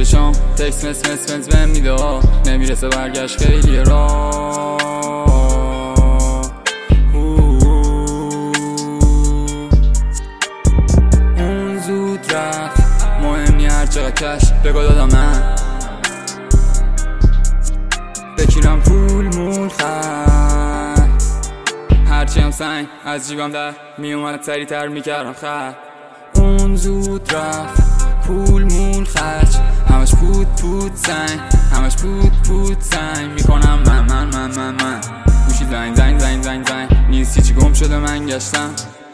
چشام تکس مس بهم میده نمیرسه برگشت خیلی راه. اون زود رفت مهم نی هر چقدر کش بگو دادم من بکیرم پول مول خط هرچی هم سنگ از جیبم در میومد سریع تر میکردم خط. اون زود رفت پول مول خرج همش پود سنگ همش پود سنگ میکنم من گوشی زنگ نیست هیچی گم شده من گشتم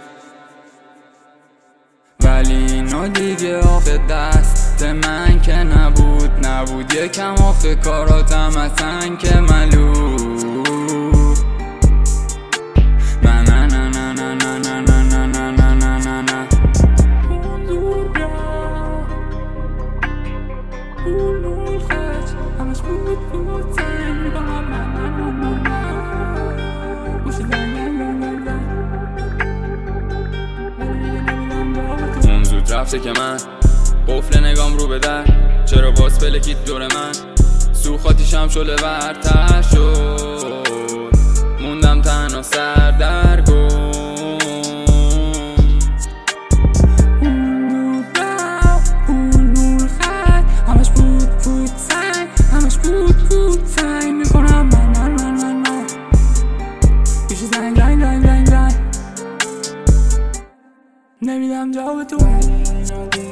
ولی اینو دیگه آخه دست من که نبود یکم آخه کاراتم اصلا که ملو اون زود رفته که من قفل نگام رو به در چرا باز پلکید دور من سوخاتیشم شله ورتر شد موندم تنها سردرگم. پود سنگ میکنم من گوشی زنگ نمیدم جواب تو